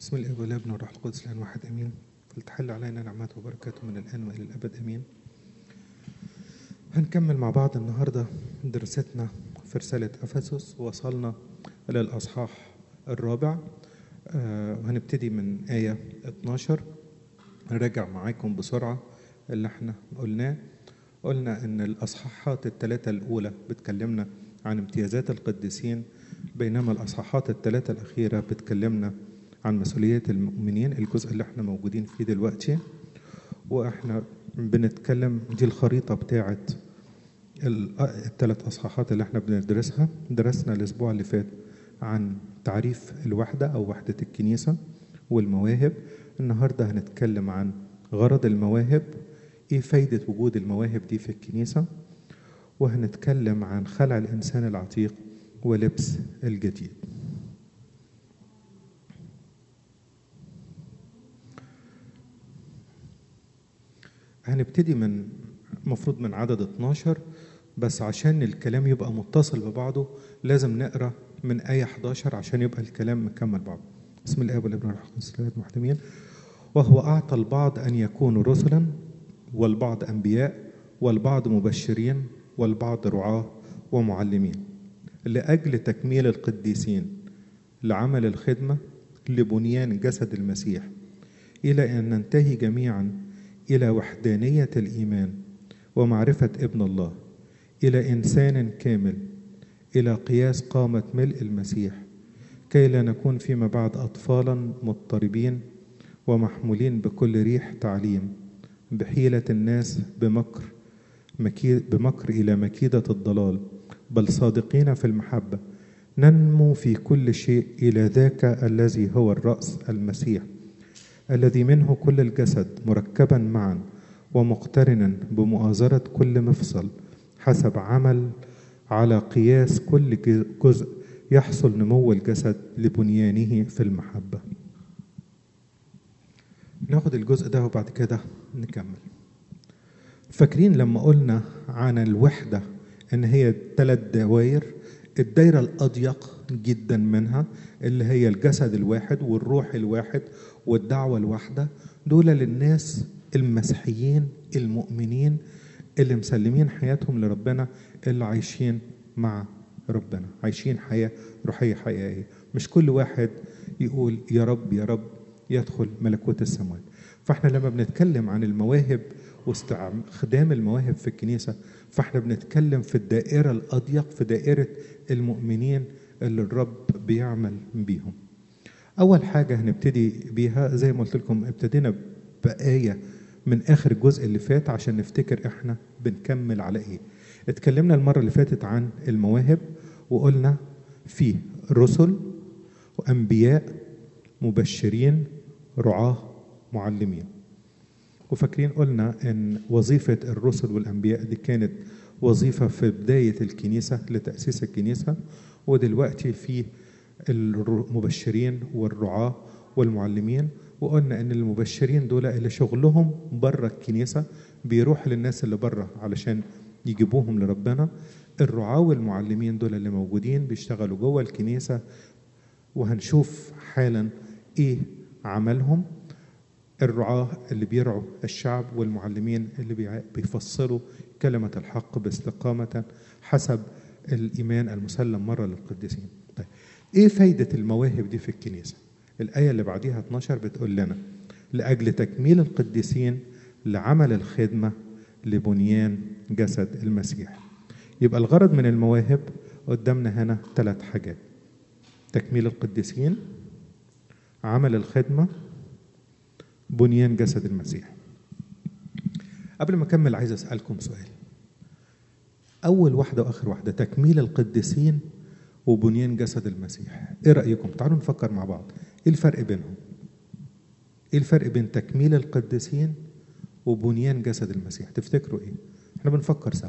بسم الله والابن والروح القدس الآن واحد أمين. فلتحل علينا نعمته وبركاته من الآن وإلى الأبد أمين. هنكمل مع بعض النهاردة دراستنا في رسالة أفسس، وصلنا إلى الأصحاح الرابع وهنبتدي من آية 12. نراجع معاكم بسرعة اللي احنا قلنا إن الأصحاحات الثلاثة الأولى بتكلمنا عن امتيازات القديسين، بينما الأصحاحات الثلاثة الأخيرة بتكلمنا عن مسؤولية المؤمنين، الجزء اللي احنا موجودين فيه دلوقتي. واحنا بنتكلم، دي الخريطة بتاعة الثلاث أصحاحات اللي احنا بندرسها. درسنا الأسبوع اللي فات عن تعريف الوحدة أو وحدة الكنيسة والمواهب. النهاردة هنتكلم عن غرض المواهب، ايه فايدة وجود المواهب دي في الكنيسة، وهنتكلم عن خلع الإنسان العتيق ولبس الجديد. هنبتدي مفروض من عدد 12، بس عشان الكلام يبقى متصل ببعضه لازم نقرأ من آية 11 عشان يبقى الكلام مكمل بعضه. بسم الله والابن والروح القدس الثلاثة محتمين. وهو أعطى البعض أن يكونوا رسلا، والبعض أنبياء، والبعض مبشرين، والبعض رعاة ومعلمين، لأجل تكميل القديسين، لعمل الخدمة، لبنيان جسد المسيح، إلى أن ننتهي جميعا إلى وحدانية الإيمان ومعرفة ابن الله، إلى إنسان كامل، إلى قياس قامة ملء المسيح، كي لا نكون فيما بعد أطفالا مضطربين ومحمولين بكل ريح تعليم، بحيلة الناس بمكر إلى مكيدة الضلال، بل صادقين في المحبة، ننمو في كل شيء إلى ذاك الذي هو الرأس، المسيح، الذي منه كل الجسد مركبا معا ومقترنا بمؤازرة كل مفصل حسب عمل على قياس كل جزء يحصل نمو الجسد لبنيانه في المحبة. ناخد الجزء ده وبعد كده نكمل. فاكرين لما قلنا عن الوحدة ان هي 3 دوائر، الدايرة الأضيق جدا منها اللي هي الجسد الواحد والروح الواحد والدعوة الواحدة، دول للناس المسيحيين المؤمنين اللي مسلمين حياتهم لربنا، اللي عايشين مع ربنا، عايشين حياة روحية حقيقية. مش كل واحد يقول يا رب يا رب يدخل ملكوت السماوات. فاحنا لما بنتكلم عن المواهب واستخدام المواهب في الكنيسة، فاحنا بنتكلم في الدائرة الأضيق، في دائرة المؤمنين اللي الرب بيعمل بيهم. أول حاجة هنبتدي بيها زي ما قلت لكم، ابتدينا بآية من آخر الجزء اللي فات عشان نفتكر احنا بنكمل على ايه. اتكلمنا المرة اللي فاتت عن المواهب، وقلنا فيه رسل وأنبياء مبشرين رعاة معلمين. وفاكرين قلنا ان وظيفة الرسل والأنبياء دي كانت وظيفة في بداية الكنيسة لتأسيس الكنيسة، ودلوقتي في المبشرين والرعاة والمعلمين. وقلنا ان المبشرين دول اللي شغلهم بره الكنيسة، بيروح للناس اللي بره علشان يجيبوهم لربنا. الرعاة والمعلمين دول اللي موجودين بيشتغلوا جوه الكنيسة، وهنشوف حالا ايه عملهم. الرعاة اللي بيرعوا الشعب، والمعلمين اللي بيفصلوا كلمة الحق باستقامة حسب الإيمان المسلم مرة للقديسين. طيب ايه فايدة المواهب دي في الكنيسة؟ الآية اللي بعديها 12 بتقول لنا لأجل تكميل القديسين، لعمل الخدمة، لبنيان جسد المسيح. يبقى الغرض من المواهب قدامنا هنا 3 حاجات: تكميل القديسين، عمل الخدمة، بنيان جسد المسيح. قبل ما أكمل عايز أسألكم سؤال. أول واحدة وآخر واحدة، تكميل القديسين وبنيان جسد المسيح، إيه رأيكم؟ تعالوا نفكر مع بعض. إيه الفرق بينهم؟ إيه الفرق بين تكميل القديسين وبنيان جسد المسيح؟ تفتكروا إيه؟ إحنا بنفكر سوا.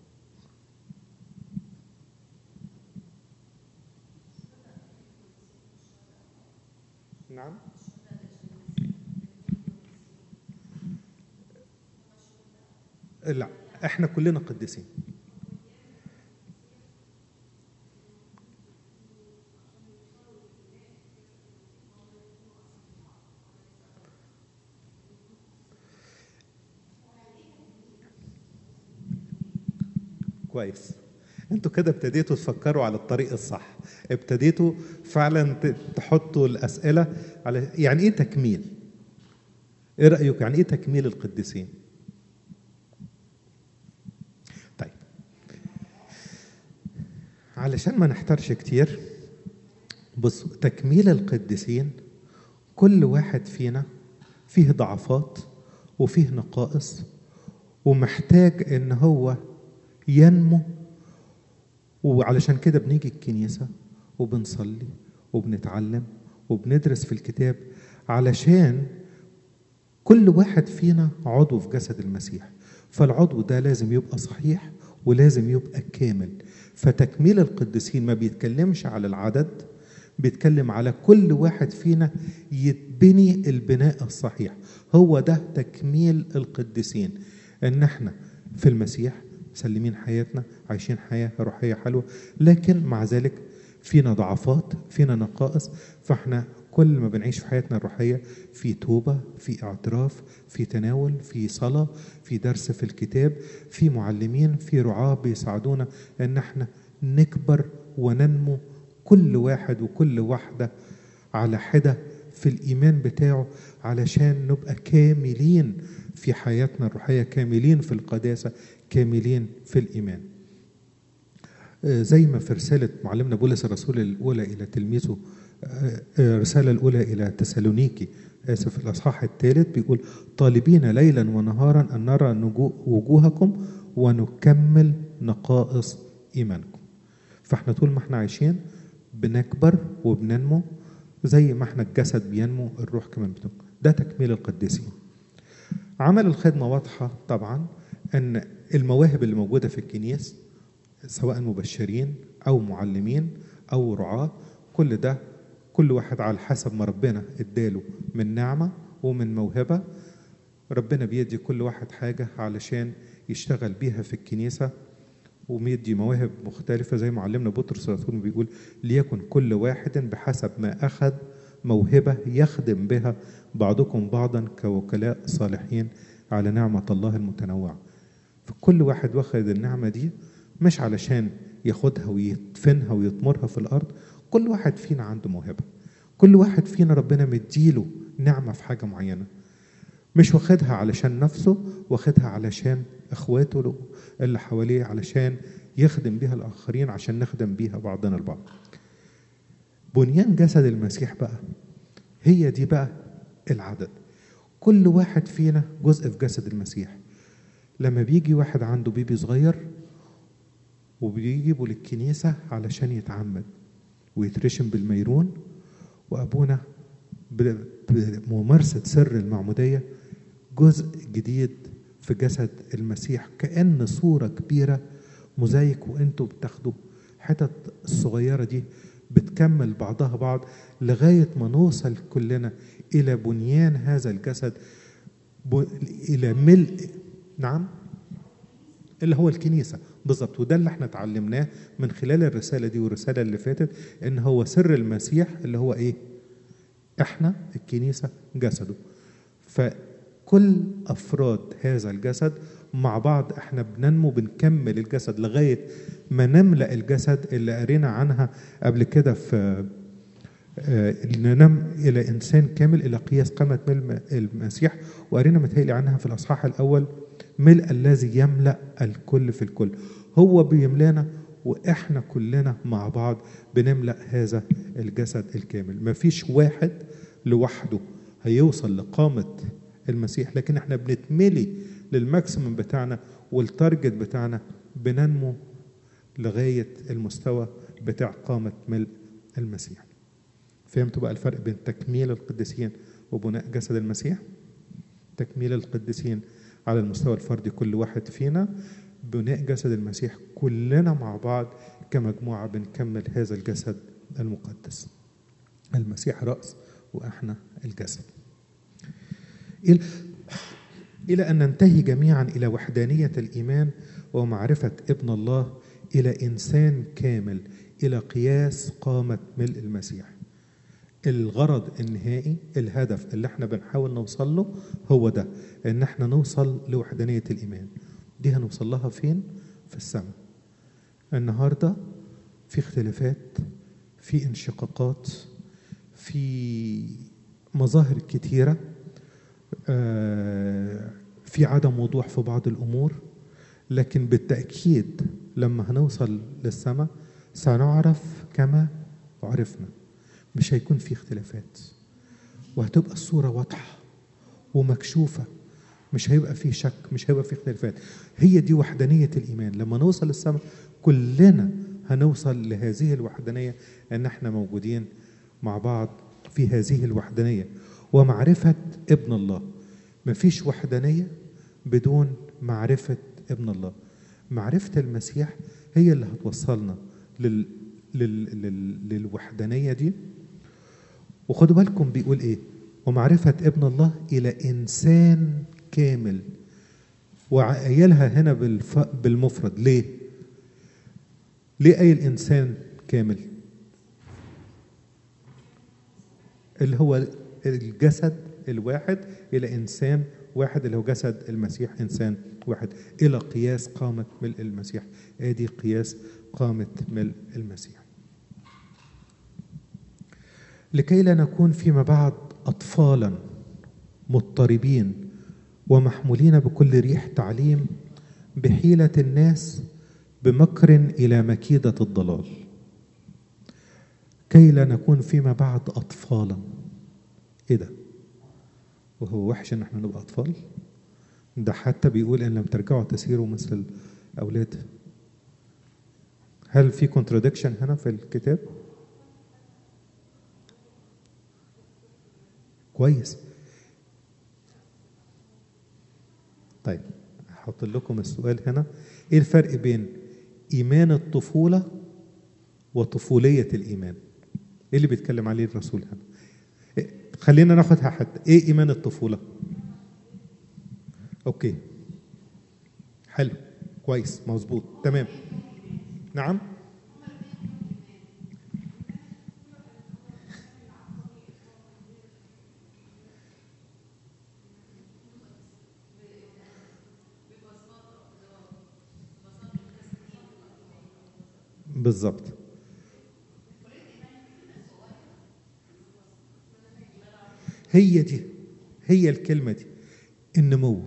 نعم؟ لا، إحنا كلنا قديسين. كويس. انتوا كده ابتديتوا تفكروا على الطريق الصح، ابتديتوا فعلا تحطوا الأسئلة على يعني ايه تكميل. ايه رأيك يعني ايه تكميل القديسين؟ طيب، علشان ما نحترش كتير، بصوا، تكميل القديسين كل واحد فينا فيه ضعفات وفيه نقائص، ومحتاج ان هو ينمو. وعلشان كده بنيجي الكنيسة وبنصلي وبنتعلم وبندرس في الكتاب، علشان كل واحد فينا عضو في جسد المسيح، فالعضو ده لازم يبقى صحيح ولازم يبقى كامل. فتكميل القديسين ما بيتكلمش على العدد، بيتكلم على كل واحد فينا يتبني البناء الصحيح. هو ده تكميل القديسين، ان احنا في المسيح مسلمين حياتنا، عايشين حياة روحية حلوة، لكن مع ذلك فينا ضعفات، فينا نقائص. فاحنا كل ما بنعيش في حياتنا الروحية في توبة، في اعتراف، في تناول، في صلاة، في درس في الكتاب، في معلمين، في رعاة بيساعدونا ان احنا نكبر وننمو، كل واحد وكل واحدة على حدة في الإيمان بتاعه، علشان نبقى كاملين في حياتنا الروحية، كاملين في القداسة، كاملين في الإيمان. زي ما في رسالة معلمنا بولس الرسول الأولى إلى تلميذه، الرسالة الأولى إلى تسالونيكي، آسف، الأصحاح الثالث، بيقول: طالبين ليلا ونهارا أن نرى وجوهكم ونكمل نقائص إيمانكم. فاحنا طول ما احنا عايشين بنكبر وبننمو، زي ما احنا الجسد بينمو الروح كمان بتنمو. ده تكميل القديسين. عمل الخدمة واضحة طبعا، ان المواهب اللي موجودة في الكنيسة، سواء مبشرين او معلمين او رعاة، كل ده كل واحد على حسب ما ربنا اداله من نعمة ومن موهبة. ربنا بيدي كل واحد حاجة علشان يشتغل بيها في الكنيسة، وميدي مواهب مختلفة. زي ما علمنا بطرس الرسول بيقول: ليكن كل واحد بحسب ما أخذ موهبة يخدم بها بعضكم بعضا كوكلاء صالحين على نعمة الله المتنوعة. فكل واحد واخد النعمة دي مش علشان ياخدها ويدفنها ويطمرها في الأرض. كل واحد فينا عنده موهبة، كل واحد فينا ربنا مديله نعمة في حاجة معينة، مش واخدها علشان نفسه، واخدها علشان اخواته اللي حواليه، علشان يخدم بيها الاخرين، عشان نخدم بيها بعضنا البعض. بنيان جسد المسيح بقى، هي دي بقى العدد. كل واحد فينا جزء في جسد المسيح. لما بيجي واحد عنده بيبي صغير وبيجيبه للكنيسة علشان يتعمد ويترشم بالميرون، وأبونا بممارسة سر المعمودية جزء جديد في جسد المسيح، كأن صورة كبيرة موزايك، وانتوا بتاخدوا حتت الصغيرة دي بتكمل بعضها بعض لغاية ما نوصل كلنا إلى بنيان هذا الجسد، إلى ملء، نعم، اللي هو الكنيسة بالضبط. وده اللي احنا اتعلمناه من خلال الرسالة دي والرسالة اللي فاتت، ان هو سر المسيح اللي هو ايه؟ احنا الكنيسة جسده. فكل افراد هذا الجسد مع بعض احنا بننمو، بنكمل الجسد لغاية ما نملأ الجسد اللي قرينا عنها قبل كده في ننم إلى إنسان كامل إلى قياس قامة ملء المسيح، وقرينا متهيألي عنها في الأصحاح الأول: ملء الذي يملأ الكل في الكل. هو بيملانا وإحنا كلنا مع بعض بنملأ هذا الجسد الكامل. مفيش واحد لوحده هيوصل لقامة المسيح، لكن احنا بنتملي للماكسيمم بتاعنا والتارجت بتاعنا، بننمو لغاية المستوى بتاع قامة ملء المسيح. فهمتوا بقى الفرق بين تكميل القديسين وبناء جسد المسيح؟ تكميل القديسين على المستوى الفردي كل واحد فينا، بناء جسد المسيح كلنا مع بعض كمجموعة بنكمل هذا الجسد المقدس. المسيح رأس وإحنا الجسد، إلى أن ننتهي جميعا إلى وحدانية الإيمان ومعرفة ابن الله، إلى إنسان كامل، إلى قياس قامة ملء المسيح. الغرض النهائي، الهدف اللي احنا بنحاول نوصل له هو ده، ان احنا نوصل لوحدانية الإيمان. دي هنوصل لها فين؟ في السماء. النهاردة في اختلافات، في انشقاقات، في مظاهر كتيرة، في عدم وضوح في بعض الأمور، لكن بالتأكيد لما هنوصل للسماء سنعرف كما عرفنا. مش هيكون في اختلافات، وهتبقى الصورة واضحة ومكشوفة، مش هيبقى فيه شك، مش هيبقى فيه اختلافات. هي دي وحدانية الإيمان. لما نوصل للسماء كلنا هنوصل لهذه الوحدانية، أن احنا موجودين مع بعض في هذه الوحدانية ومعرفة ابن الله. مفيش وحدانية بدون معرفة ابن الله. معرفة المسيح هي اللي هتوصلنا للوحدانية دي. وخدوا بالكم بيقول ايه؟ ومعرفة ابن الله إلى إنسان كامل. وعيلها هنا بالمفرد. ليه؟ ليه أي الإنسان كامل؟ اللي هو الجسد الواحد إلى إنسان واحد، اللي هو جسد المسيح إنسان واحد، إلى قياس قامة ملء المسيح. آدي قياس قامة ملء المسيح. لكي لا نكون فيما بعد أطفالا مضطربين ومحمولين بكل ريح تعليم بحيلة الناس بمكر إلى مكيدة الضلال. كي لا نكون فيما بعد أطفالا. إيه ده؟ وهو وحش إن احنا نبقى أطفال؟ ده حتى بيقول إن لم ترجعوا تسيروا مثل الأولاد. هل في كونتراديكشن هنا في الكتاب؟ كويس. طيب هحط لكم السؤال هنا. ايه الفرق بين ايمان الطفولة وطفولية الايمان؟ ايه اللي بيتكلم عليه الرسول هنا؟ خلينا ناخدها حتى. ايه ايمان الطفولة؟ اوكي، حلو، كويس، مظبوط، تمام. نعم، بالظبط. هي دي، هي الكلمة دي، النمو.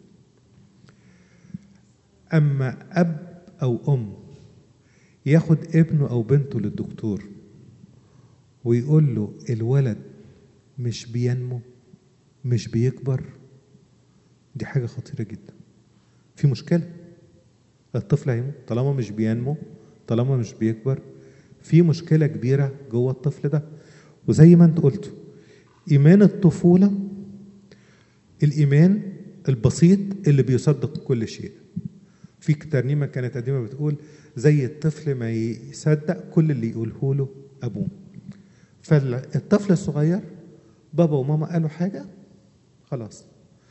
أما أب أو أم ياخد ابنه أو بنته للدكتور ويقول له الولد مش بينمو، مش بيكبر، دي حاجة خطيرة جدا. في مشكلة. الطفل هيموت طالما مش بينمو، طالما مش بيكبر. في مشكلة كبيرة جوه الطفل ده. وزي ما انت قلت، إيمان الطفولة الإيمان البسيط اللي بيصدق كل شيء. في ترنيمة كانت قديمة بتقول زي الطفل ما يصدق كل اللي يقوله له أبوه. فالطفل الصغير بابا وماما قالوا حاجة خلاص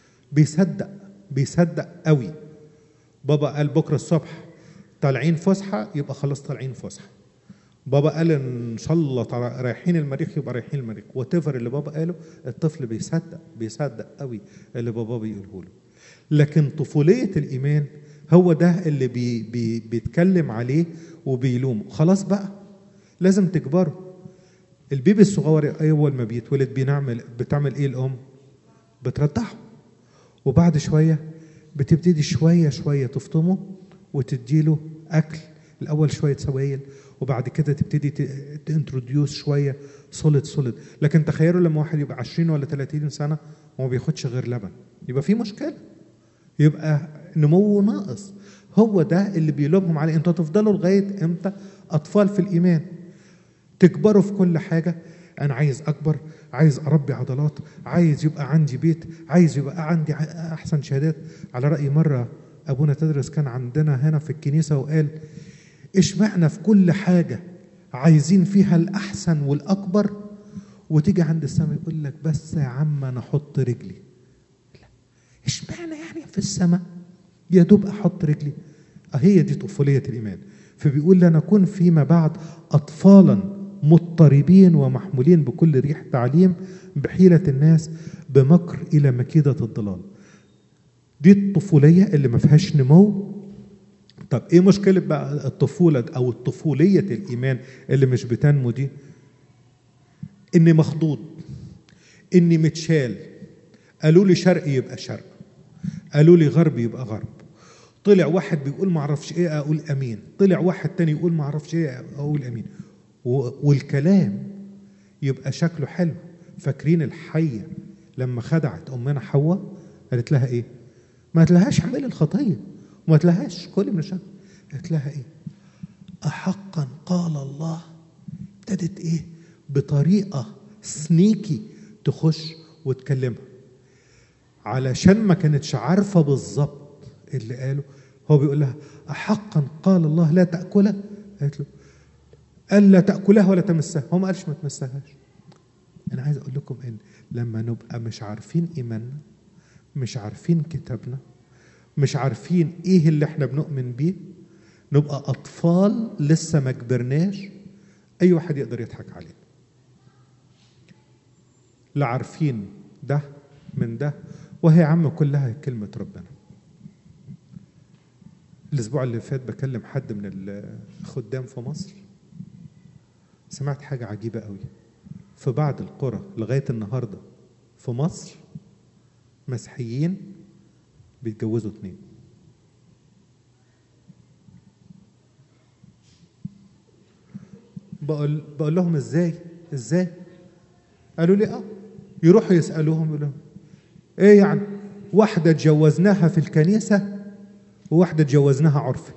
بيصدق قوي. بابا قال بكرة الصبح طالعين فسحة، يبقى خلاص طالعين فسحة. بابا قال ان شاء الله رايحين المريخ، يبقى رايحين المريخ. واتيفر اللي بابا قاله الطفل بيصدق قوي اللي بابا بيقوله له. لكن طفولية الإيمان هو ده اللي بيتكلم عليه وبيلومه. خلاص بقى لازم تكبروا. البيبي الصغير أول ما بيتولد بتعمل إيه الأم؟ بترضعه، وبعد شوية بتبتدي شوية تفطمه وتديله أكل. الأول شوية سوائل، وبعد كده تبتدي تانتروديوس شوية سوليد. لكن تخيلوا لما واحد يبقى 20 ولا 30 سنة وما بياخدش غير لبن، يبقى في مشكلة، يبقى نموه ناقص. هو ده اللي بيلومهم عليه. انتوا تفضلوا لغاية امتى أطفال في الإيمان؟ تكبروا في كل حاجة. أنا عايز أكبر، عايز أربي عضلات، عايز يبقى عندي بيت، عايز يبقى عندي أحسن شهادات. على رأي مرة أبونا تدرس كان عندنا هنا في الكنيسة وقال اشمعنا في كل حاجة عايزين فيها الأحسن والأكبر، وتيجي عند السماء يقول لك بس يا عم أنا أحط رجلي. لا، اشمعنا يعني في السماء يا دوب أحط رجلي. هي دي طفولية الإيمان. فبيقول لنكون فيما بعد أطفالا مضطربين ومحمولين بكل ريح تعليم بحيلة الناس بمكر إلى مكيدة الضلال. دي الطفولية اللي ما فيهاش نمو. طب ايه مشكلة بقى الطفولة او الطفولية الايمان اللي مش بتنمو دي؟ اني مخضوض، اني متشال. قالوا لي شرق يبقى شرق، قالوا لي غرب يبقى غرب. طلع واحد بيقول ما اعرفش ايه اقول امين، طلع واحد تاني يقول ما اعرفش ايه اقول امين. والكلام يبقى شكله حلو. فاكرين الحية لما خدعت امنا حواء قالت لها ايه؟ ما قالتلهاش اعملي الخطية، وما قالتلهاش كلي من الشجرة، قالت لها ايه؟ احقا قال الله. ابتدت ايه؟ بطريقة سنيكي تخش وتكلمها، علشان ما كانتش عارفة بالظبط اللي قاله. هو بيقول لها احقا قال الله لا تأكلها؟ قالت له قال لا تأكلها ولا تمسها. هو ما قالش ما تمسهاش. انا عايز اقول لكم ان لما نبقى مش عارفين ايماننا، مش عارفين كتابنا، مش عارفين ايه اللي احنا بنؤمن بيه، نبقى اطفال لسه ما كبرناش، اي واحد يقدر يضحك علينا. لا عارفين ده من ده، وهي عم كلها كلمة ربنا. الاسبوع اللي فات بكلم حد من الخدام في مصر، سمعت حاجة عجيبة قوي. في بعض القرى لغاية النهاردة في مصر مسيحيين بيتجوزوا 2. بقول لهم ازاي؟ قالوا لي يروحوا يسألوهم يقول لهم ايه يعني؟ واحدة اتجوزناها في الكنيسة وواحدة اتجوزناها عرفي.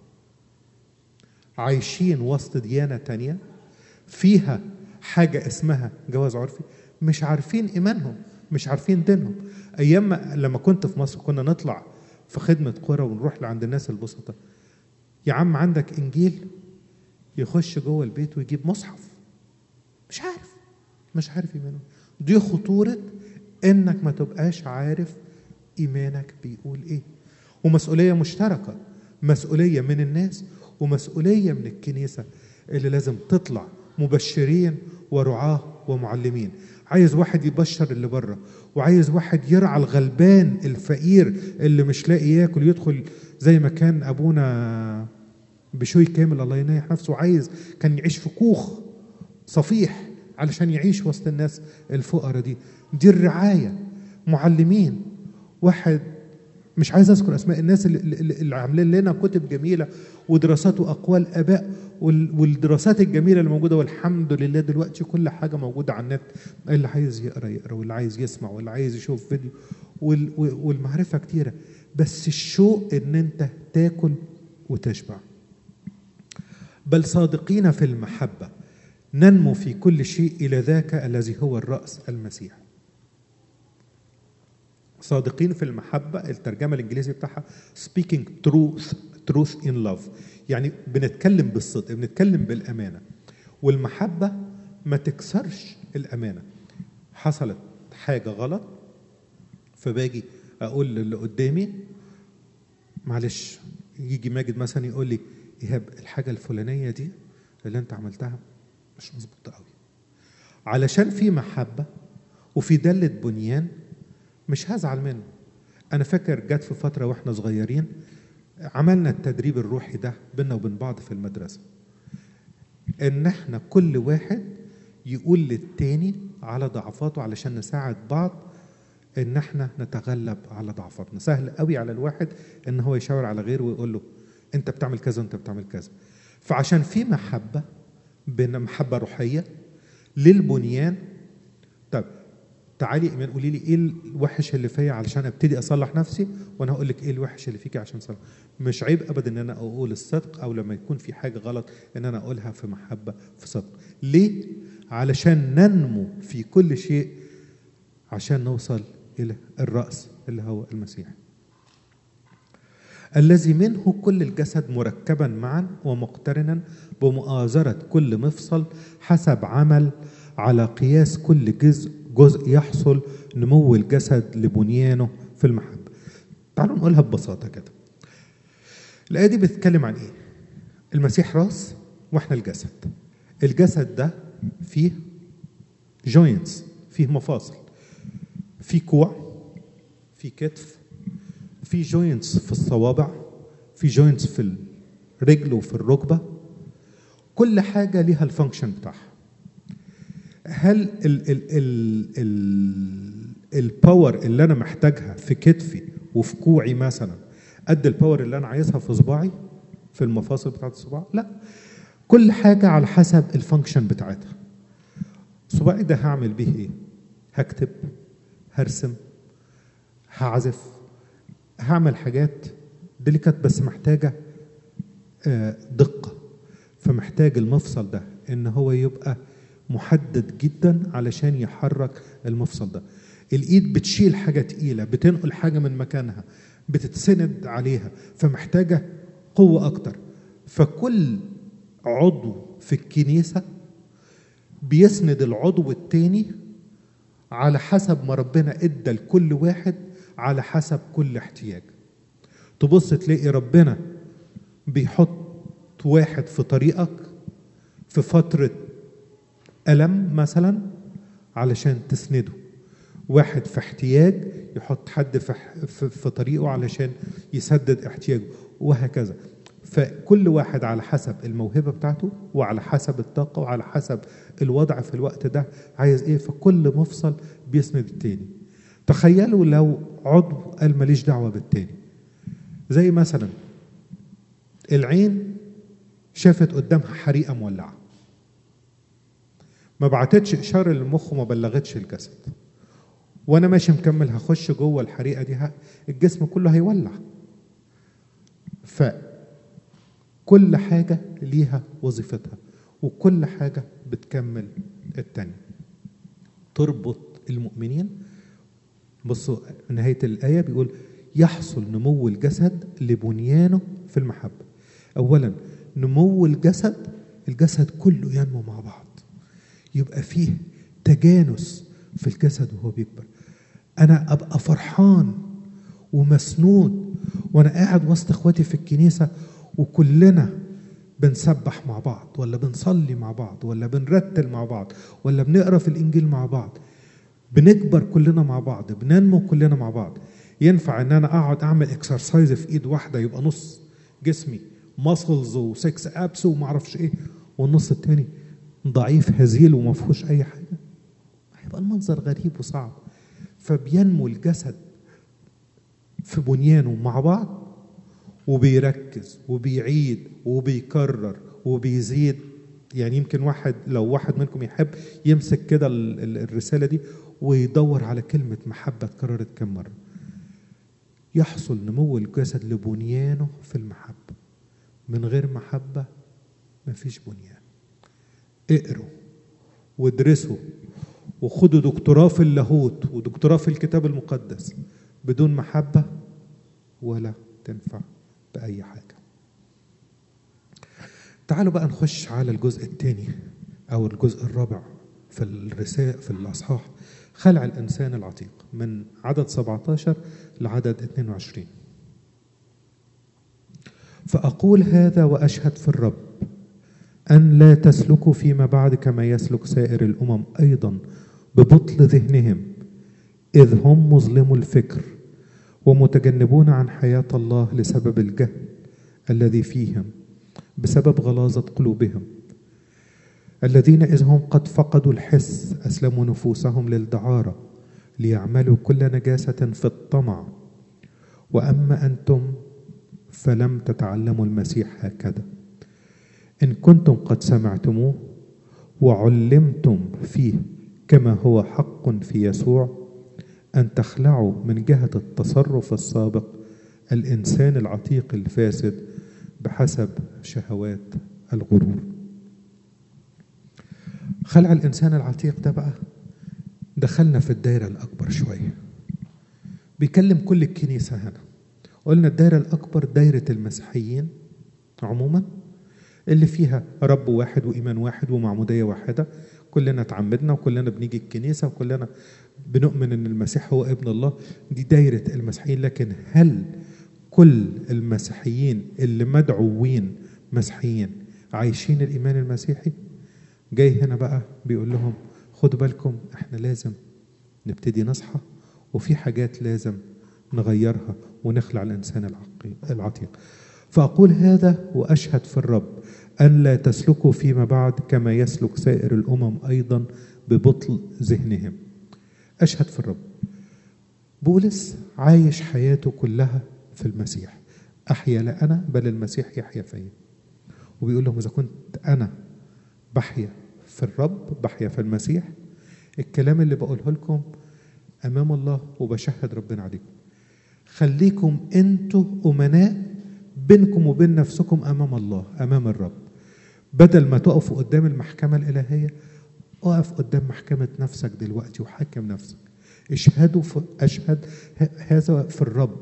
عايشين وسط ديانة تانية فيها حاجة اسمها جواز عرفي، مش عارفين إيمانهم، مش عارفين دينهم. أيام لما كنت في مصر كنا نطلع في خدمة قرى ونروح لعند الناس البسطة، يا عم عندك إنجيل؟ يخش جوه البيت ويجيب مصحف، مش عارف إيمانه. دي خطورة إنك ما تبقاش عارف إيمانك بيقول إيه. ومسؤولية مشتركة، مسؤولية من الناس ومسؤولية من الكنيسة اللي لازم تطلع مبشرين ورعاة ومعلمين. عايز واحد يبشر اللي بره، وعايز واحد يرعى الغلبان الفقير اللي مش لاقي ياكل، يدخل زي ما كان أبونا بشوي كامل الله ينيح نفسه، عايز كان يعيش في كوخ صفيح علشان يعيش وسط الناس الفقراء دي الرعاية. معلمين، واحد مش عايز اذكر اسماء الناس اللي عاملين لنا كتب جميله ودراسات واقوال اباء، والدراسات الجميله اللي موجوده، والحمد لله دلوقتي كل حاجه موجوده على النت. اللي عايز يقرا، واللي عايز يسمع، واللي عايز يشوف فيديو، والمعرفه كتيره. بس الشوق ان انت تاكل وتشبع. بل صادقين في المحبه ننمو في كل شيء الى ذاك الذي هو الراس المسيح. صادقين في المحبة، الترجمة الإنجليزية بتاعها speaking truth in love، يعني بنتكلم بالصدق، بنتكلم بالأمانة. والمحبة ما تكسرش الأمانة. حصلت حاجة غلط فباجي أقول للي قدامي معلش. يجي ماجد مثلا يقول لي إيهاب الحاجة الفلانية دي اللي أنت عملتها مش مظبوطة قوي، علشان في محبة وفي دلة بنيان مش هزعل منه. أنا فاكر جت في فترة وإحنا صغيرين عملنا التدريب الروحي ده بينا وبين بعض في المدرسة، إن إحنا كل واحد يقول للتاني على ضعفاته علشان نساعد بعض إن إحنا نتغلب على ضعفاتنا. سهل قوي على الواحد إن هو يشاور على غيره ويقول له أنت بتعمل كذا وأنت بتعمل كذا. فعشان في محبة، بين محبة روحية للبنيان. طب تعالي إيمان قولي لي ايه الوحش اللي فيا علشان ابتدي اصلح نفسي، وانا هقول لك ايه الوحش اللي فيكي عشان اصلح. مش عيب ابدا ان انا اقول الصدق، او لما يكون في حاجه غلط ان انا اقولها في محبه في صدق. ليه؟ علشان ننمو في كل شيء، عشان نوصل الى الراس اللي هو المسيح، الذي منه كل الجسد مركبا معا ومقترنا بمؤازرة كل مفصل حسب عمل على قياس كل جزء يحصل نمو الجسد لبنيانه في المحبة. تعالوا نقولها ببساطة كده. الآية دي بتتكلم عن إيه؟ المسيح راس وإحنا الجسد. الجسد ده فيه جوينتس، فيه مفاصل، فيه كوع، فيه كتف، في جوينتس في الصوابع، في جوينتس رجله في الركبة، كل حاجة ليها الفانكشن بتاعها. هل الباور اللي انا محتاجها في كتفي وفي كوعي مثلا قد الباور اللي انا عايزها في صباعي في المفاصل بتاعت الصباع؟ لا، كل حاجة على حسب الفانكشن بتاعتها. صباعي ده هعمل بيه ايه؟ هكتب، هرسم، هعزف، هعمل حاجات ديليكات بس محتاجة دقة. فمحتاج المفصل ده ان هو يبقى محدد جدا علشان يحرك المفصل ده. الايد بتشيل حاجة تقيلة، بتنقل حاجة من مكانها، بتتسند عليها، فمحتاجة قوة اكتر. فكل عضو في الكنيسة بيسند العضو التاني على حسب ما ربنا ادى لكل واحد، على حسب كل احتياج. تبص تلاقي ربنا بيحط واحد في طريقك في فترة ألم مثلا علشان تسنده، واحد في احتياج يحط حد في طريقه علشان يسدد احتياجه، وهكذا. فكل واحد على حسب الموهبة بتاعته وعلى حسب الطاقة وعلى حسب الوضع في الوقت ده عايز ايه، فكل مفصل بيسند التاني. تخيلوا لو عضو قال ماليش دعوة بالتاني، زي مثلا العين شافت قدامها حريقة مولعة، ما بعتتش إشارة للمخ وما بلغتش الجسد، وأنا ماشي مكمل هخش جوه الحريقة دي الجسم كله هيولع. فكل حاجة ليها وظيفتها وكل حاجة بتكمل التانية. تربط المؤمنين. بصوا نهاية الآية بيقول يحصل نمو الجسد لبنيانه في المحبة. أولا نمو الجسد كله ينمو مع بعض، يبقى فيه تجانس في الجسد وهو بيكبر. أنا أبقى فرحان ومسنود وأنا قاعد وسط إخواتي في الكنيسة وكلنا بنسبح مع بعض، ولا بنصلي مع بعض، ولا بنرتل مع بعض، ولا بنقرأ في الإنجيل مع بعض. بنكبر كلنا مع بعض، بننمو كلنا مع بعض. ينفع ان انا اقعد اعمل اكسرسايز في ايد واحده يبقى نص جسمي ماسلز وسكس ابس وما اعرفش ايه، والنص التاني ضعيف هزيل وما فيهوش اي حاجه؟ هيبقى المنظر غريب وصعب. فبينمو الجسد في بنيانه مع بعض، وبيركز وبيعيد وبيكرر وبيزيد. يعني يمكن لو واحد منكم يحب يمسك كده الرسالة دي ويدور على كلمة محبة اتكررت كم مرة. يحصل نمو الجسد لبنيانه في المحبة. من غير محبة مفيش بنيان. اقروا وادرسوا وخدوا دكتوراه في اللاهوت ودكتوراه في الكتاب المقدس، بدون محبة ولا تنفع بأي حاجة. تعالوا بقى نخش على الجزء الثاني أو الجزء الرابع في الرسالة في الأصحاح، خلع الإنسان العتيق، من عدد 17 لعدد 22. فأقول هذا وأشهد في الرب أن لا تسلكوا فيما بعد كما يسلك سائر الأمم أيضا ببطل ذهنهم، إذ هم مظلموا الفكر ومتجنبون عن حياة الله لسبب الجهل الذي فيهم بسبب غلاظة قلوبهم، الذين إذ هم قد فقدوا الحس أسلموا نفوسهم للدعارة ليعملوا كل نجاسة في الطمع. وأما أنتم فلم تتعلموا المسيح هكذا، إن كنتم قد سمعتموه وعلمتم فيه كما هو حق في يسوع، أن تخلعوا من جهة التصرف السابق الإنسان العتيق الفاسد بحسب شهوات الغرور. خلع الإنسان العتيق ده بقى دخلنا في الدائرة الأكبر شوية، بيكلم كل الكنيسة هنا. قلنا الدائرة الأكبر دائرة المسيحيين عموما، اللي فيها رب واحد وإيمان واحد ومعمودية واحدة، كلنا اتعمدنا وكلنا بنيجي الكنيسة وكلنا بنؤمن أن المسيح هو ابن الله. دي دائرة المسيحيين. لكن هل كل المسيحيين اللي مدعوين مسيحيين عايشين الإيمان المسيحي؟ جاي هنا بقى بيقول لهم خدوا بالكم، احنا لازم نبتدي نصحى، وفي حاجات لازم نغيرها ونخلع الإنسان العتيق. فأقول هذا وأشهد في الرب أن لا تسلكوا فيما بعد كما يسلك سائر الأمم أيضا ببطل ذهنهم. أشهد في الرب. بولس عايش حياته كلها في المسيح. أحيا لا أنا بل المسيح يحيا فيا. وبيقول لهم إذا كنت أنا بحيا في الرب، بحيا في المسيح، الكلام اللي بقوله لكم أمام الله وبشهد ربنا عليكم. خليكم أنتوا أمناء بينكم وبين نفسكم أمام الله، أمام الرب. بدل ما تقفوا قدام المحكمة الإلهية، اقف قدام محكمة نفسك دلوقتي وحكم نفسك. أشهد هذا في الرب.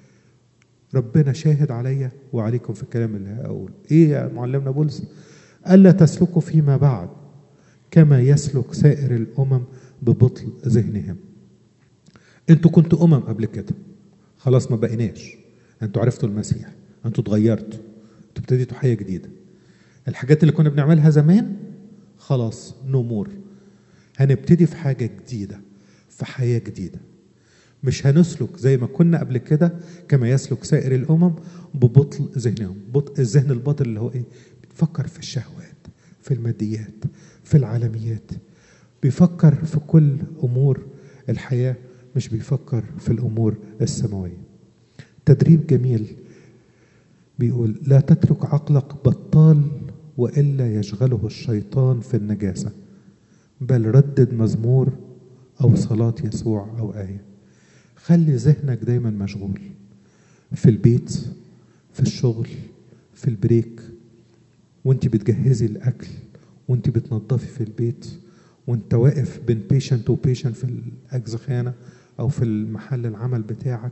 ربنا شاهد عليا وعليكم في الكلام اللي هقوله. إيه يا معلمنا بولس؟ ألا تسلكوا فيما بعد كما يسلك سائر الأمم ببطل ذهنهم. انتوا كنتوا أمم قبل كده، خلاص ما بقيناش. انتوا عرفتوا المسيح، انتوا اتغيرتوا، انتوا ابتديتوا حياة جديدة. الحاجات اللي كنا بنعملها زمان خلاص نمور. هنبتدي في حاجة جديدة، في حياة جديدة. مش هنسلك زي ما كنا قبل كده كما يسلك سائر الأمم ببطل ذهنهم. الذهن الباطل اللي هو ايه؟ بيفكر في الشهوات، في الماديات، في العالميات، بيفكر في كل أمور الحياة، مش بيفكر في الأمور السماوية. تدريب جميل بيقول لا تترك عقلك بطال وإلا يشغله الشيطان في النجاسة، بل ردد مزمور أو صلاة يسوع أو آية. خلي ذهنك دايما مشغول في البيت، في الشغل، في البريك، وانت بتجهزي الأكل، وانت بتنظفي في البيت، وانت واقف بين بيشنت وبيشنت في الأجزخانة أو في المحل العمل بتاعك.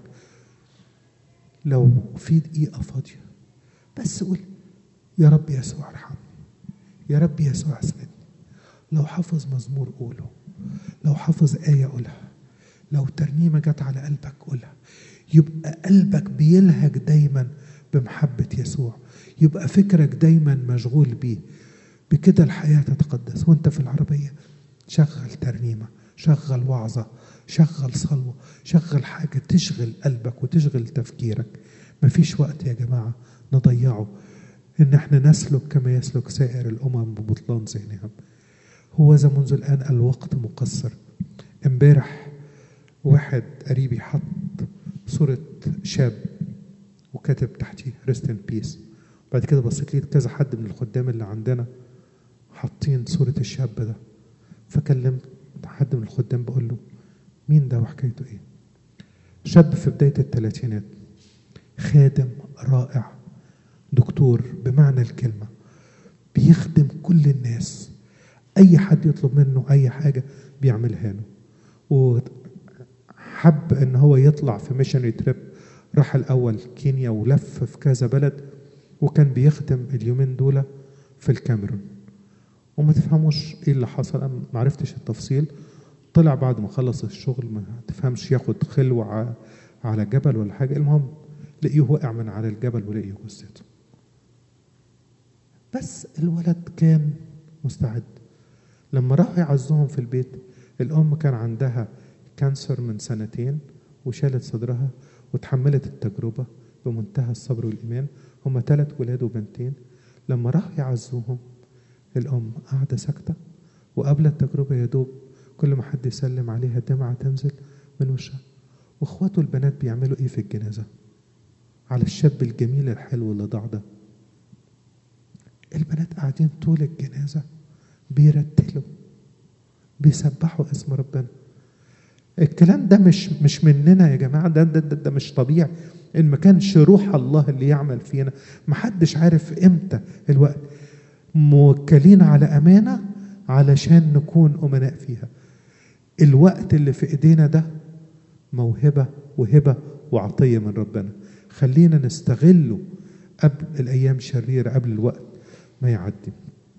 لو في دقيقة فاضية بس قول يا رب يسوع ارحمني، يا رب يسوع اسندني. لو حافظ مزمور قوله، لو حافظ آية قولها، لو ترنيمة جت على قلبك قولها. يبقى قلبك بيلهج دايما بمحبة يسوع، يبقى فكرك دايما مشغول بيه. بكده الحياة تتقدس. وانت في العربية شغل ترنيمة، شغل وعظة، شغل صلوة، شغل حاجة تشغل قلبك وتشغل تفكيرك. مفيش وقت يا جماعة نضيعه إن احنا نسلك كما يسلك سائر الأمم ببطلان ذهنهم. هو ذا منذ الآن الوقت مقصر. امبارح واحد قريبي حط صورة شاب وكاتب تحتيه rest in peace. بعد كده بصيت لي كذا حد من الخدام اللي عندنا حاطين صورة الشاب ده، فكلمت حد من الخدام بقول له مين ده وحكايته ايه؟ شاب في بداية الثلاثينات، خادم رائع، دكتور بمعنى الكلمة، بيخدم كل الناس، أي حد يطلب منه أي حاجة بيعملها له. وحب إن هو يطلع في ميشنري تريب، راح الأول كينيا ولف في كذا بلد، وكان بيخدم اليومين دول في الكاميرون. وما تفهموش ايه اللي حصل، انا ما عرفتش التفصيل. طلع بعد ما خلص الشغل ما تفهمش ياخد خلوة على جبل ولا حاجة، المهم لقيه وقع من على الجبل ولقيه جثته. بس الولد كان مستعد. لما راحوا يعزوهم في البيت، الأم كان عندها كانسر من 2 وشالت صدرها وتحملت التجربة بمنتهى الصبر والإيمان. هم 3 ولاد وبنتين. لما راحوا يعزوهم الأم قاعدة ساكتة، وقبل التجربة يا دوب كل ما حد يسلم عليها دمعة تنزل من وشها. واخواته البنات بيعملوا ايه في الجنازة على الشاب الجميل الحلو اللي ضاع ده؟ البنات قاعدين طول الجنازة بيرتلوا، بيسبحوا اسم ربنا. الكلام ده مش مننا يا جماعة، ده مش طبيعي. إن ما كانش روح الله اللي يعمل فينا، محدش عارف امتى الوقت. موكلين على أمانة علشان نكون أمناء فيها. الوقت اللي في إيدينا ده موهبة وهبة وعطية من ربنا، خلينا نستغله قبل الأيام شريرة، قبل الوقت ما يعدي.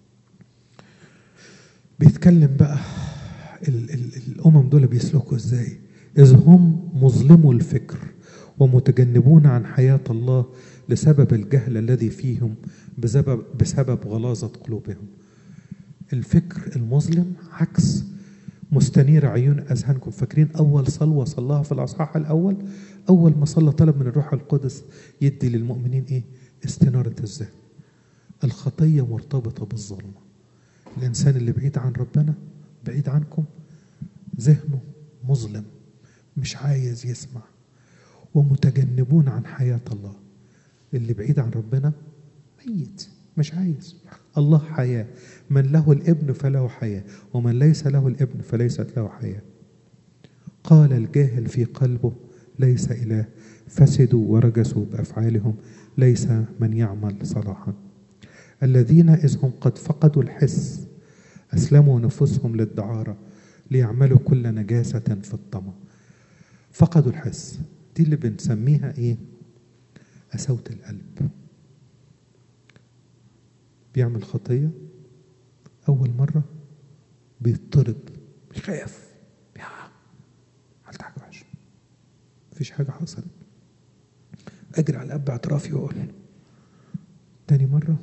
بيتكلم بقى الأمم دول بيسلكوا إزاي؟ إذ هم مظلموا الفكر ومتجنبون عن حياة الله لسبب الجهل الذي فيهم بسبب غلاظة قلوبهم. الفكر المظلم عكس مستنير عيون أذهانكم. فاكرين أول صلوة صلاها في الأصحاح الأول؟ أول ما صلى طلب من الروح القدس يدي للمؤمنين إيه؟ استنارة الذهن. الخطية مرتبطة بالظلمة. الإنسان اللي بعيد عن ربنا، بعيد عنكم، ذهنه مظلم، مش عايز يسمع، ومتجنبون عن حياة الله. اللي بعيد عن ربنا ميت، مش عايز. الله حياة، من له الابن فله حياة، ومن ليس له الابن فليست له حياة. قال الجاهل في قلبه ليس إله، فسدوا ورجسوا بأفعالهم، ليس من يعمل صلاحا. الذين إذ هم قد فقدوا الحس أسلموا نفوسهم للدعارة، ليعملوا كل نجاسة في الطمع. فقدوا الحس، دي اللي بنسميها ايه؟ قساوة القلب. بيعمل خطية أول مرة بيضطرب، بيخاف، عملت حاجة وحشة، مفيش حاجة حصلت، أجري على الأب اعترافي وأقول. تاني مرة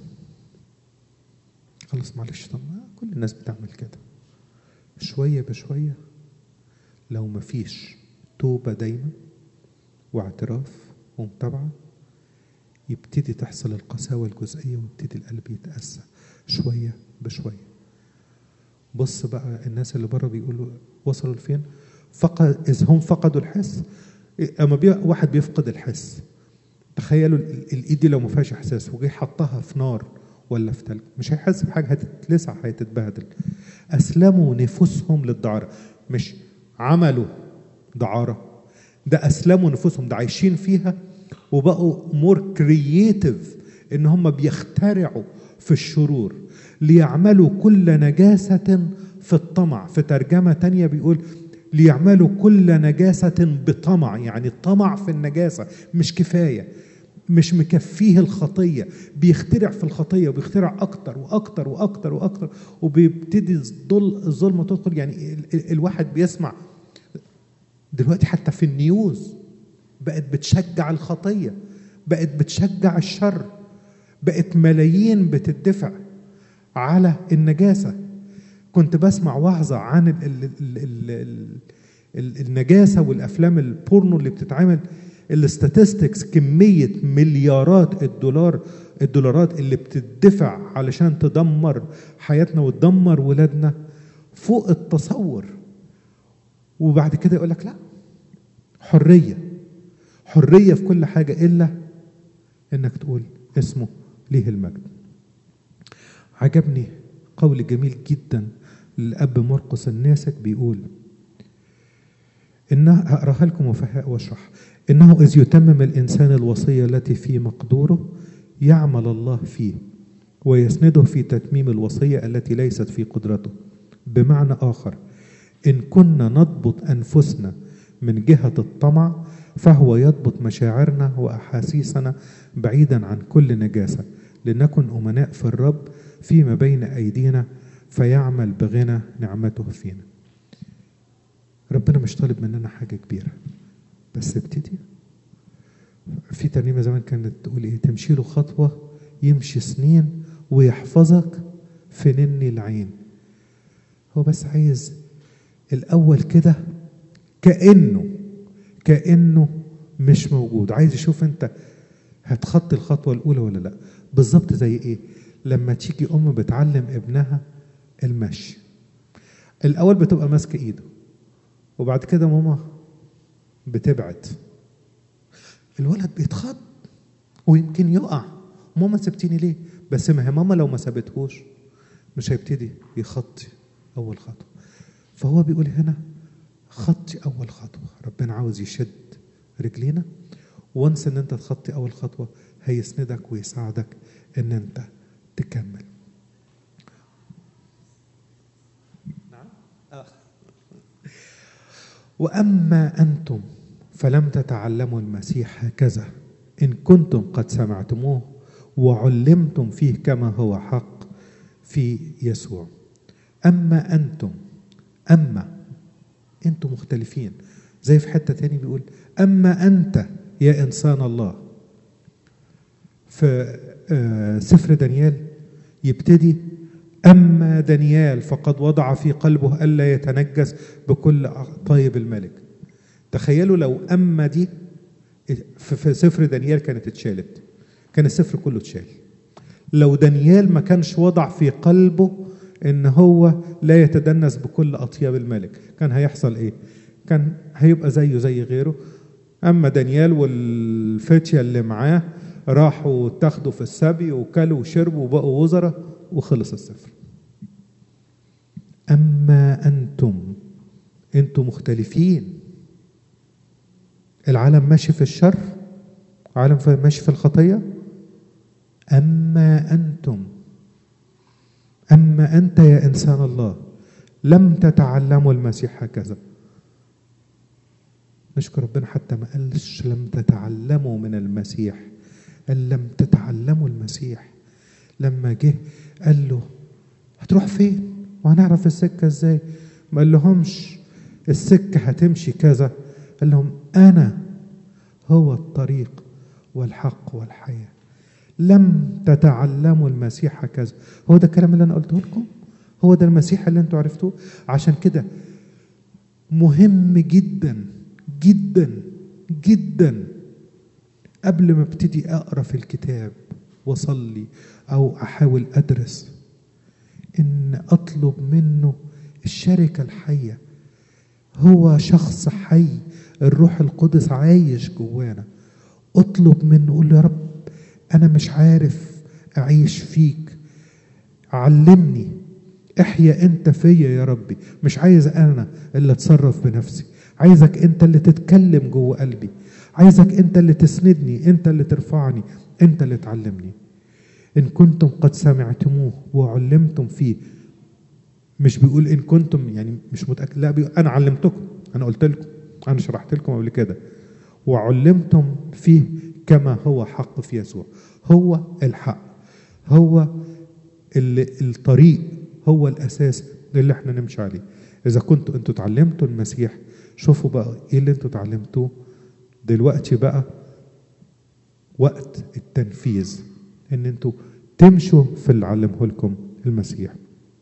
خلص معلش، طب كل الناس بتعمل كده. شوية بشوية لو مفيش توبة دايما واعتراف ومتابعة، يبتدي تحصل القساوة الجزئية، ويبتدي القلب يتأسى شوية بشوية. بص بقى الناس اللي بره بيقولوا وصلوا لفين؟ إذ هم فقدوا الحس. أما واحد بيفقد الحس، تخيلوا الإيد لو ما فيهاش إحساس وجي حطها في نار ولا في تلج، مش هيحس بحاجة، هتتلسع، هتتبهدل. أسلموا نفوسهم للدعارة، مش عملوا دعارة، ده أسلموا نفوسهم، ده عايشين فيها وبقوا مور كرييتيف، إن هم بيخترعوا في الشرور، ليعملوا كل نجاسة في الطمع. في ترجمة تانية بيقول ليعملوا كل نجاسة بطمع، يعني الطمع في النجاسة مش كفاية، مش مكفيه الخطية، بيخترع في الخطية وبيخترع أكتر وأكتر وأكتر وأكتر، وبيبتدي الظلمة تدخل. يعني الواحد بيسمع دلوقتي حتى في النيوز بقت بتشجع الخطية، بقت بتشجع الشر، بقت ملايين بتدفع على النجاسة. كنت بسمع وعظة عن النجاسة والأفلام البورنو اللي بتتعمل، الاستاتستكس، كمية مليارات الدولارات اللي بتدفع علشان تدمر حياتنا وتدمر ولادنا فوق التصور. وبعد كده يقول لك لا، حرية في كل حاجة إلا إنك تقول اسمه ليه المجد. عجبني قول جميل جدا للأب مرقس الناسك، بيقول إنه، هقراها لكم واشرح: إنه إذ يتمم الإنسان الوصية التي في مقدوره يعمل الله فيه ويسنده في تتميم الوصية التي ليست في قدرته. بمعنى آخر، إن كنا نضبط أنفسنا من جهة الطمع، فهو يضبط مشاعرنا وأحاسيسنا بعيدا عن كل نجاسة، لنكن أمناء في الرب فيما بين أيدينا، فيعمل بغنى نعمته فينا. ربنا مش طالب مننا حاجة كبيرة، بس ابتدي. في ترنيمة زمان كانت تقول ايه؟ تمشي له خطوة يمشي سنين ويحفظك في نني العين. هو بس عايز الأول كده كأنه مش موجود، عايز يشوف انت هتخطي الخطوة الأولى ولا لا. بالظبط زي ايه؟ لما تيجي أم بتعلم ابنها المشي، الأول بتبقى ماسكة ايده، وبعد كده ماما بتبعد، الولد بيتخض ويمكن يقع، ماما سبتيني ليه؟ بس ما هي ماما لو ما سابتهوش مش هيبتدي يخطي أول خطوة. فهو بيقول هنا خطي أول خطوة. ربنا عاوز يشد رجلينا، وانس ان انت تخطي أول خطوة هيسندك ويساعدك ان انت تكمل. وأما أنتم فلم تتعلموا المسيح هكذا، إن كنتم قد سمعتموه وعلمتم فيه كما هو حق في يسوع. أما أنتم مختلفين. زي في حتة تاني بيقول أما أنت يا إنسان الله. في سفر دانيال يبتدي أما دانيال فقد وضع في قلبه ألا يتنجس بكل طيب الملك. تخيلوا لو أما دي في سفر دانيال كانت اتشالت، كان السفر كله اتشال. لو دانيال ما كانش وضع في قلبه ان هو لا يتدنس بكل اطياب الملك، كان هيحصل ايه؟ كان هيبقى زيه زي غيره. اما دانيال والفتية اللي معاه راحوا اتاخدوا في السبي وكلوا وشربوا وبقوا وزراء وخلص السفر. اما انتم مختلفين. العالم ماشي في الشر، العالم ماشي في الخطية. اما انت يا انسان الله لم تتعلموا المسيح هكذا. نشكر ربنا حتى ما قالش لم تتعلموا من المسيح، قال لم تتعلموا المسيح. لما جه قال له هتروح فين وهنعرف السكة ازاي؟ ما قال لهمش السكة هتمشي كذا، قال لهم انا هو الطريق والحق والحياة. لم تتعلموا المسيح هكذا. هو ده الكلام اللي انا قلته لكم، هو ده المسيح اللي انتوا عرفتوه. عشان كده مهم جدا جدا جدا قبل ما ابتدي اقرا في الكتاب واصلي او احاول ادرس ان اطلب منه الشركه الحيه. هو شخص حي، الروح القدس عايش جوانا. اطلب منه، قول له يا رب انا مش عارف اعيش فيك، علمني، احيا انت فيا يا ربي. مش عايز انا اللي اتصرف بنفسي، عايزك انت اللي تتكلم جوه قلبي، عايزك انت اللي تسندني، انت اللي ترفعني، انت اللي تعلمني. ان كنتم قد سمعتموه وعلمتم فيه. مش بيقول ان كنتم يعني مش متاكد، لا بيقول انا علمتكم، انا قلت لكم، انا شرحت لكم قبل كده. وعلمتم فيه كما هو حق في يسوع. هو الحق، هو الطريق، هو الاساس اللي احنا نمشي عليه. اذا كنتوا انتوا اتعلمتوا المسيح، شوفوا بقى ايه اللي انتوا اتعلمتوه دلوقتي. بقى وقت التنفيذ، ان انتوا تمشوا في اللي علمه لكم المسيح.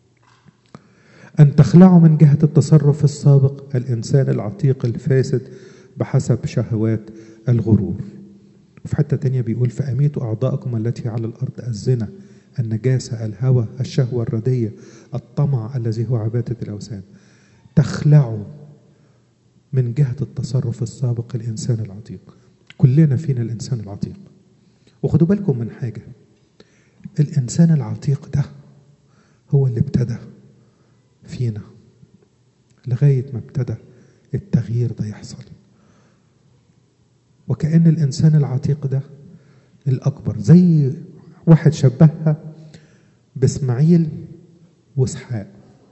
ان تخلعوا من جهة التصرف السابق الانسان العتيق الفاسد بحسب شهوات الغرور. وفي حتة تانية بيقول فأميتوا أعضاءكم التي على الأرض: الزنا، النجاسة، الهوى، الشهوة الردية، الطمع الذي هو عبادة الأوثان. تخلعوا من جهة التصرف السابق الإنسان العتيق. كلنا فينا الإنسان العتيق. وخدوا بالكم من حاجة، الإنسان العتيق ده هو اللي ابتدى فينا لغاية ما ابتدى التغيير ده يحصل. وكأن الإنسان العتيق ده الأكبر، زي واحد شبهها بإسماعيل وإسحاق.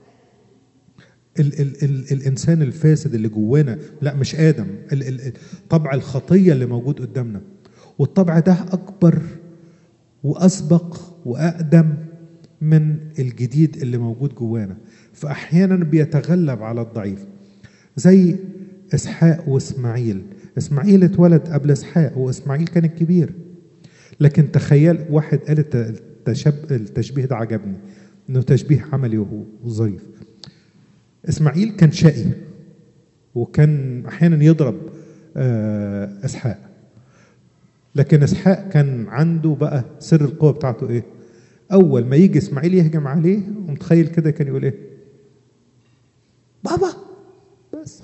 الإنسان الفاسد اللي جوانا، لا مش آدم، طبع الخطية اللي موجود قدامنا، والطبع ده أكبر وأسبق وأقدم من الجديد اللي موجود جوانا، فأحيانا بيتغلب على الضعيف. زي إسحاق وإسماعيل. إسماعيل اتولد قبل إسحاق، وإسماعيل كان الكبير. لكن تخيل، واحد قال التشبيه ده عجبني، إنه تشبيه عملي وظريف. إسماعيل كان شقي وكان أحيانا يضرب إسحاق، لكن إسحاق كان عنده بقى سر القوة بتاعته إيه؟ أول ما يجي إسماعيل يهجم عليه، ومتخيل كده كان يقول إيه؟ بابا. بس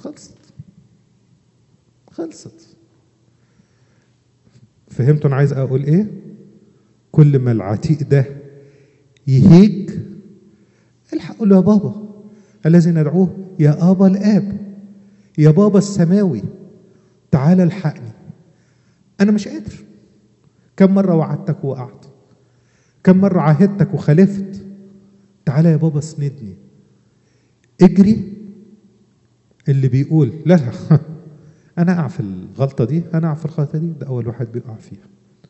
خلصت. فهمتوا أنا عايز أقول إيه؟ كل ما العتيق ده يهيج، الحقوا له يا بابا الذي ندعوه يا أبا الآب، يا بابا السماوي، تعال الحقني، أنا مش قادر. كم مرة وعدتك ووقعت، كم مرة عاهدتك وخالفت، تعال يا بابا اسندني، اجري. اللي بيقول لا أنا أقع في الغلطة دي، أنا أقع في الخطأ دي، ده أول واحد بيقع فيها.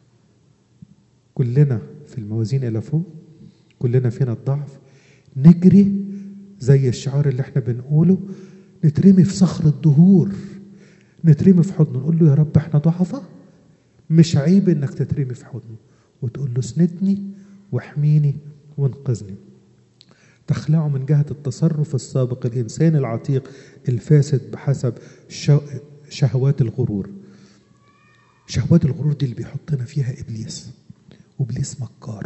كلنا في الموازين إلى فوق، كلنا فينا الضعف. نجري زي الشعار اللي احنا بنقوله، نترمي في صخر الدهور، نترمي في حضنه، نقول له يا رب احنا ضعفاء، مش عيب انك تترمي في حضنه وتقول له اسندني واحميني وانقذني. تخلعوا من جهة التصرف السابق الإنسان العتيق الفاسد بحسب شهوات الغرور. شهوات الغرور دي اللي بيحطنا فيها إبليس. وإبليس مكار،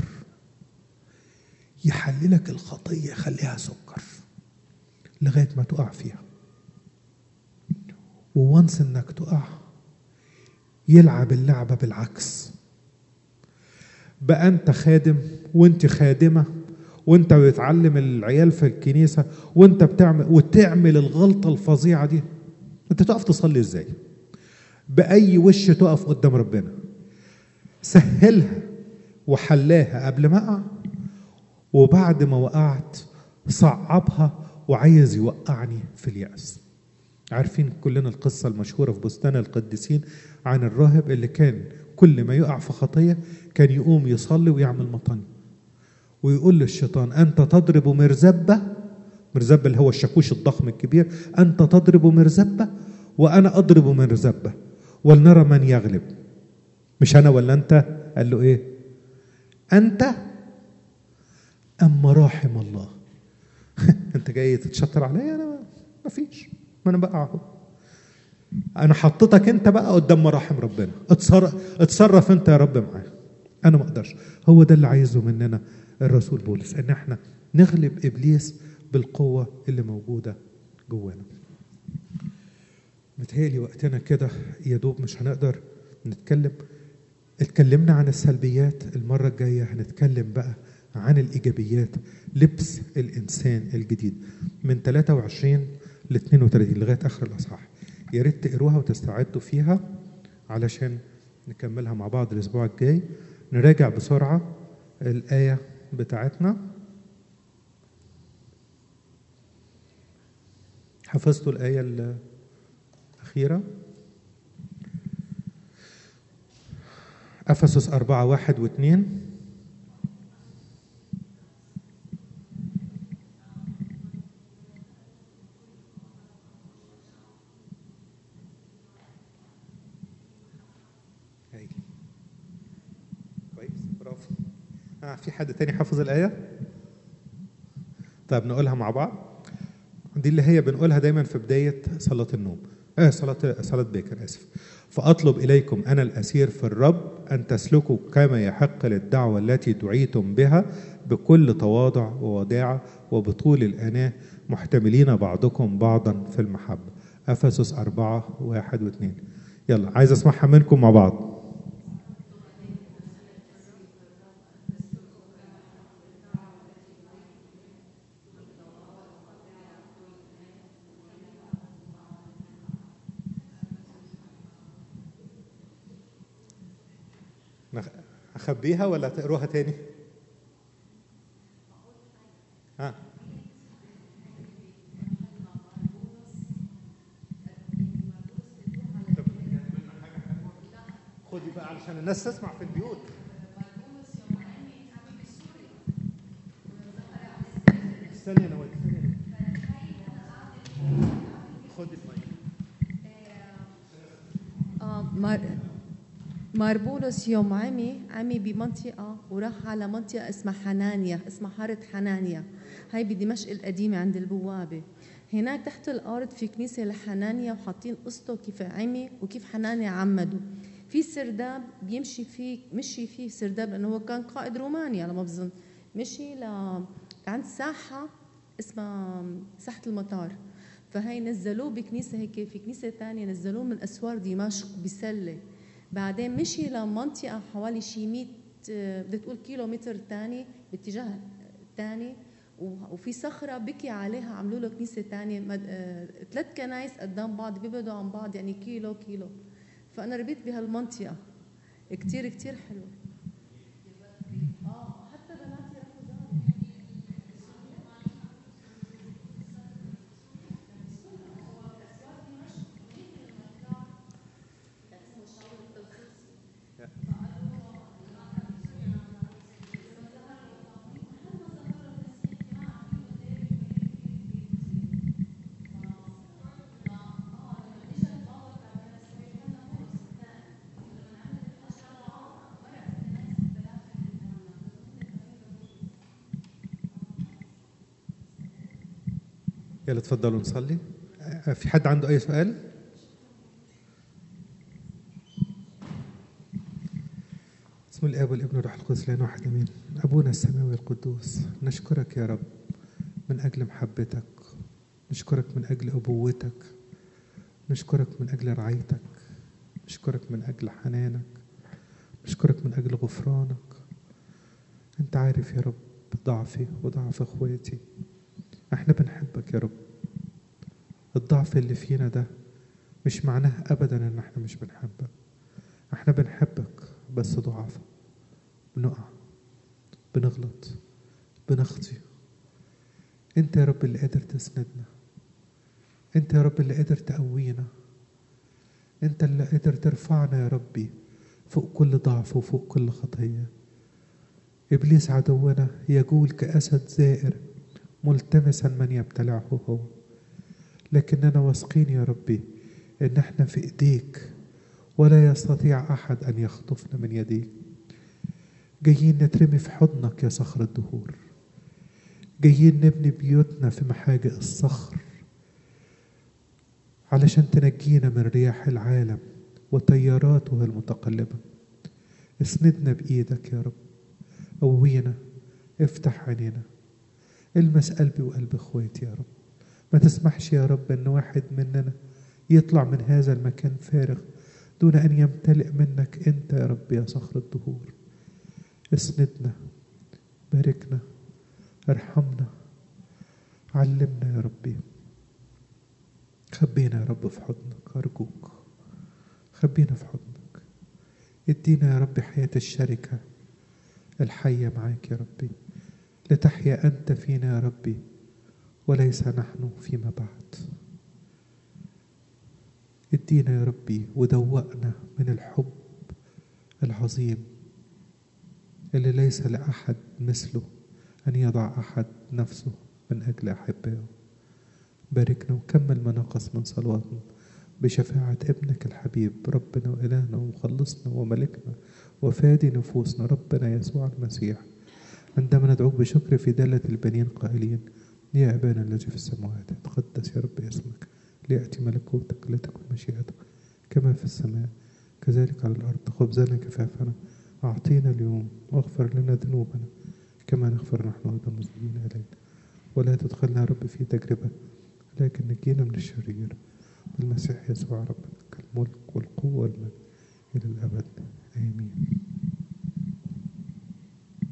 يحللك الخطية يخليها سكر لغاية ما تقع فيها، وونس انك تقع يلعب اللعبة بالعكس. بقى انت خادم وانت خادمة وانت بتعلم العيال في الكنيسة وانت وتعمل الغلطة الفظيعة دي، انت تقف تصلي ازاي؟ بأي وش تقف قدام ربنا؟ سهلها وحلاها قبل ما اقع، وبعد ما وقعت صعبها وعايز يوقعني في اليأس. عارفين كلنا القصة المشهورة في بستان القديسين عن الراهب اللي كان كل ما يقع في خطية كان يقوم يصلي ويعمل مطني ويقول للشيطان: أنت تضرب مرزبة اللي هو الشاكوش الضخم الكبير، أنت تضرب مرزبة وأنا أضرب مرزبة ولنرى من يغلب، مش أنا ولا أنت. قال له إيه؟ أنت أم مراحم الله. أنت جاي تتشطر عليا؟ أنا ما فيش، ما أنا بقى أهو، أنا حطيتك أنت بقى قدام مراحم ربنا، اتصرف أنت يا رب معاه، أنا ما أقدرش. هو ده اللي عايزه مننا الرسول بولس، إن إحنا نغلب إبليس بالقوة اللي موجودة جوانا. متهيألي وقتنا كده يا دوب مش هنقدر نتكلم. اتكلمنا عن السلبيات، المرة الجاية هنتكلم بقى عن الإيجابيات، لبس الإنسان الجديد من 23 ل 32 لغاية آخر الأصحاح. يا ريت تقروها وتستعدوا فيها علشان نكملها مع بعض الأسبوع الجاي. نراجع بسرعة الآية بتاعتنا. حفظتوا الآية الأخيرة؟ أفسس 4:1-2. كويس، برافو. في حد تاني حفظ الآية؟ طيب نقولها مع بعض. دي اللي هي بنقولها دايما في بداية صلاة النوم، صلاة باكر، آسف. فأطلب إليكم أنا الأسير في الرب أن تسلكوا كما يحق للدعوة التي دعيتم بها بكل تواضع ووداعة وبطول الأناة، محتملين بعضكم بعضا في المحبة. أفسس 4:1-2. يلا عايز أسمعها منكم مع بعض. أخبيها ولا تقروها تاني؟ خدي بقى علشان الناس تسمع في البيوت. استني انا خدي المايك. ماربولوس يوم عمي بمنطقة وراح على منطقة اسمها حنانيا، اسمها حارة حنانيا، هاي بدمشق القديمة عند البوابة. هناك تحت الأرض في كنيسة لحنانيا وحاطين قصته كيف عمي وكيف حنانيا عمده. في سرداب مشي فيه سرداب لأنه هو كان قائد روماني على ما بظن، مشي عند ساحة اسمها ساحة المطار، فهي نزلوه بكنيسة هيك، في كنيسة تانية نزلوه من أسوار دمشق بسلة. بعدين مشي لمنطقة حوالي شي 100 بدك تقول كيلومتر تاني باتجاه تاني، وفي صخرة بكي عليها عملوا له كنيسة تانية، 3 كنايس قدام بعض بيبعدوا عن بعض يعني كيلو. فأنا ربيت بهالمنطقة كتير كتير حلوة. حتى بناتي راحوا زاروا. يلا تفضلوا نصلي. في حد عنده أي سؤال؟ بسم الآب والابن والروح القدس لنا واحد امين. ابونا السماوي القدوس، نشكرك يا رب من اجل محبتك، نشكرك من اجل ابوتك، نشكرك من اجل رعايتك، نشكرك من اجل حنانك، نشكرك من اجل غفرانك. انت عارف يا رب ضعفي وضعف اخواتي، احنا بنحبك يا رب. الضعف اللي فينا ده مش معناه ابدا ان احنا مش بنحبك، احنا بنحبك بس ضعف، بنقع، بنغلط، بنخطي. انت يا رب اللي قادر تسندنا، انت يا رب اللي قادر تقوينا، انت اللي قادر ترفعنا يا ربي فوق كل ضعف وفوق كل خطية. ابليس عدونا يجول كأسد زائر ملتمسا من يبتلعه هو، لكننا واثقين يا ربي ان احنا في ايديك ولا يستطيع احد ان يخطفنا من يديك. جايين نترمي في حضنك يا صخر الدهور، جايين نبني بيوتنا في محاجئ الصخر علشان تنجينا من رياح العالم وتياراته المتقلبة. اسندنا بإيدك يا رب، قوينا، افتح عينينا، المس قلبي وقلب اخواتي يا رب. ما تسمحش يا رب ان واحد مننا يطلع من هذا المكان فارغ دون ان يمتلئ منك انت يا رب يا صخر الدهور. اسندنا، باركنا، ارحمنا، علمنا يا ربي. خبينا يا رب في حضنك أرجوك، خبينا في حضنك. ادينا يا رب حياة الشركة الحية معاك يا ربي، لتحيا أنت فينا يا ربي وليس نحن فيما بعد. ادينا يا ربي ودوقنا من الحب العظيم اللي ليس لأحد مثله، أن يضع أحد نفسه من أجل أحبائه. باركنا وكمل ما نقص من صلواتنا بشفاعة ابنك الحبيب ربنا وإلهنا ومخلصنا وملكنا وفادي نفوسنا ربنا يسوع المسيح، عندما ندعوك بشكر في دالة البنين قائلين: يا أبانا الذي في السماوات تقدس يا رب اسمك، ليأتي ملكوتك، لتكن مشيئتك كما في السماء كذلك على الأرض. خبزنا كفافنا أعطينا اليوم، واغفر لنا ذنوبنا كما نغفر نحن أيضا المذنبين إلينا، ولا تدخلنا يا رب في تجربة لكن نجينا من الشرير، بالمسيح يسوع ربنا الملك والقوة والمجد إلى الأبد آمين.